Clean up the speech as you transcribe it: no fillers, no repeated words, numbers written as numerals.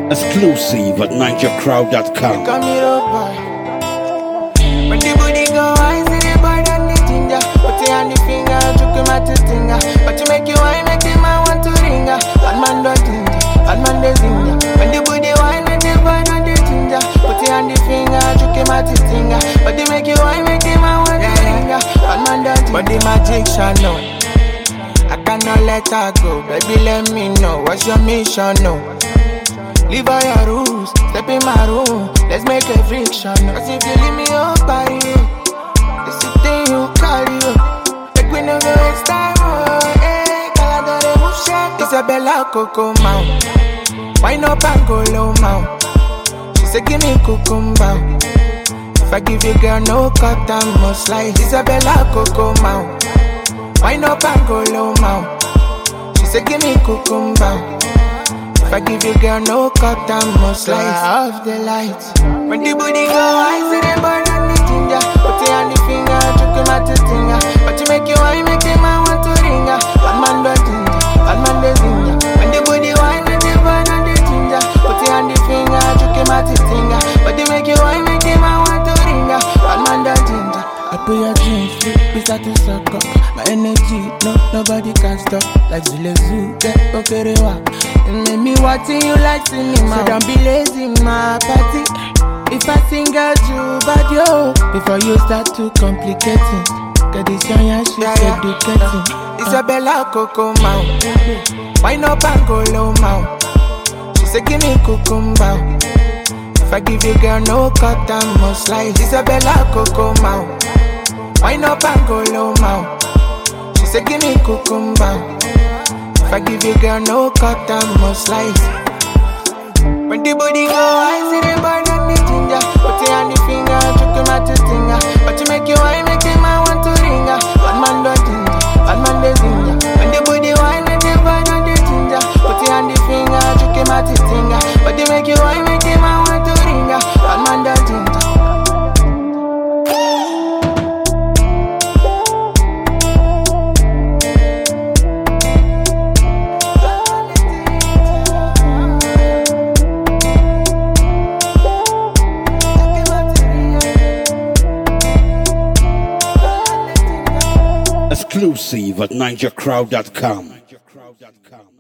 Exclusive at NigerCrowd.com. Come here, oh boy. When the booty go, I see the boy and the ginger. Put it on the finger, choke him at the finger. But to make you wine, make him I want to ringer. Bad man do ginger, bad man do ginger. When the booty wine, make the boy and the ginger. Put it on the finger, choke him at the finger. But to make you wine, make him I want to ringer. Bad man do ginger. But the magic shall know. I cannot let her go. Baby, let me know what's your mission, no. Leave all your rules, step in my room. Let's make a friction. Cause if you leave me up, body, this is the thing you carry. Like we never waste time. Hey, Caladore move shake. Isabella Coco Mount. Wine up and go low mount. She said give me cucumber. If I give you girl no cut and must slice. Isabella Coco Mount. Wine up and go low mount. She said give me cucumber. If I give you girl no cut and must slice off the lights. When the booty go, I see the bird and the ginger. Put it on the finger, choke him at the finger. But to make you wine, make him I want to ringer. Bad man do ginger, bad man do ginger. When the booty wine, make the bird and the ginger. Put it on the finger, choke him at the finger. But to make you wine, make him I want to ringer. Bad man do ginger. I put your dreams free, we start to suck up. My energy, no, nobody can stop. Like Zule Zoo, yeah, okay, they walk. You make me watching you like cinema. So don't be lazy, my party. If I sing out you bad yo, before you start to complicate it. Cause this young yeah, she educating. Isabella Coco Mount. Wine up and go low mount. She said give me cucumber. If I give you girl no cut and must slice. Isabella Coco Mount. Wine up and go low mount. She said give me cucumber. If I give you girl no cut and must slice. When the booty go, I see the bird and the ginger. Put it on the finger, choke him at the finger. But to make you wine, make him I want to ringer. Bad man do ginger, bad man do ginger. When the booty wine, make the bird and the ginger. Put it on the finger, choke him at the finger. But to make you wine, make him I want to ringer. Bad man do ginger. Exclusive at NigerCrowd.com.